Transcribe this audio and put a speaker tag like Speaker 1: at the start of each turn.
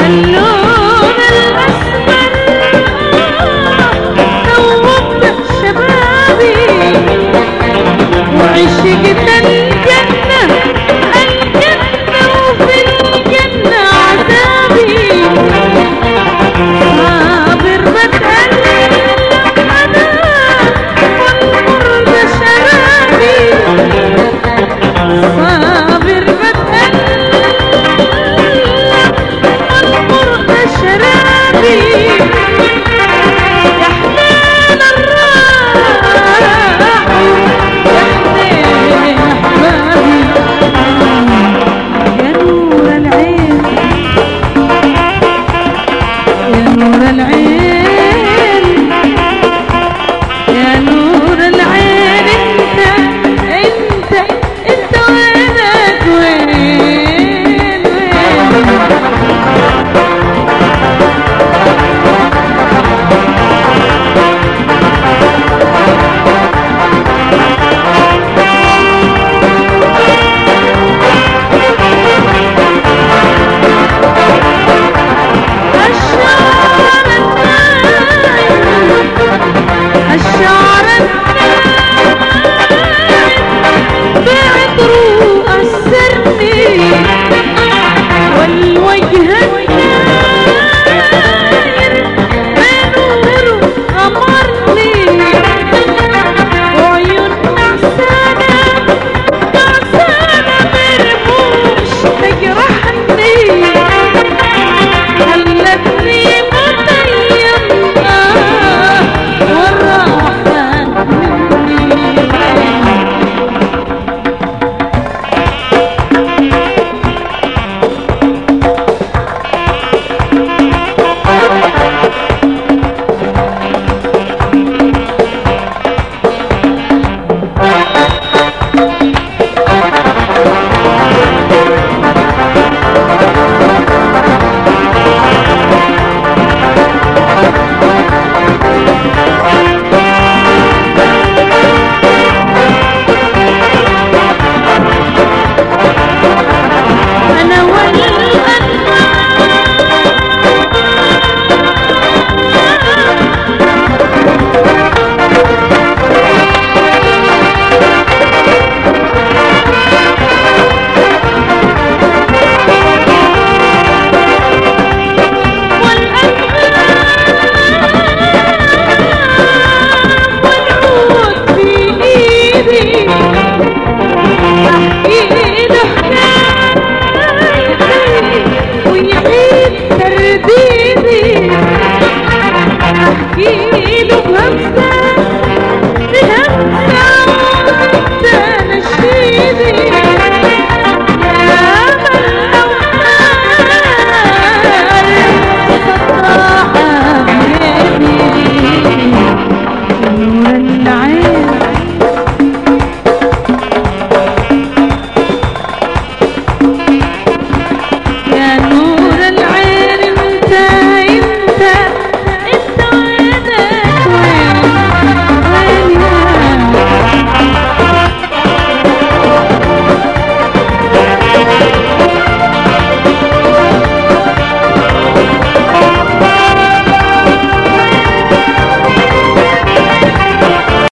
Speaker 1: اللون الأسمر ذوبت شبابي وعشقت الجنة الجنة وفي الجنة عذابي صابر بتألم أنا والمر ده شرابي صابر بتألم والمر ده شرابي يا حنان الراح يا حنين أحبابي يا نور العين يا نور العين يا نور العين انت وينك وين الشعر بعطره أسرني والوجه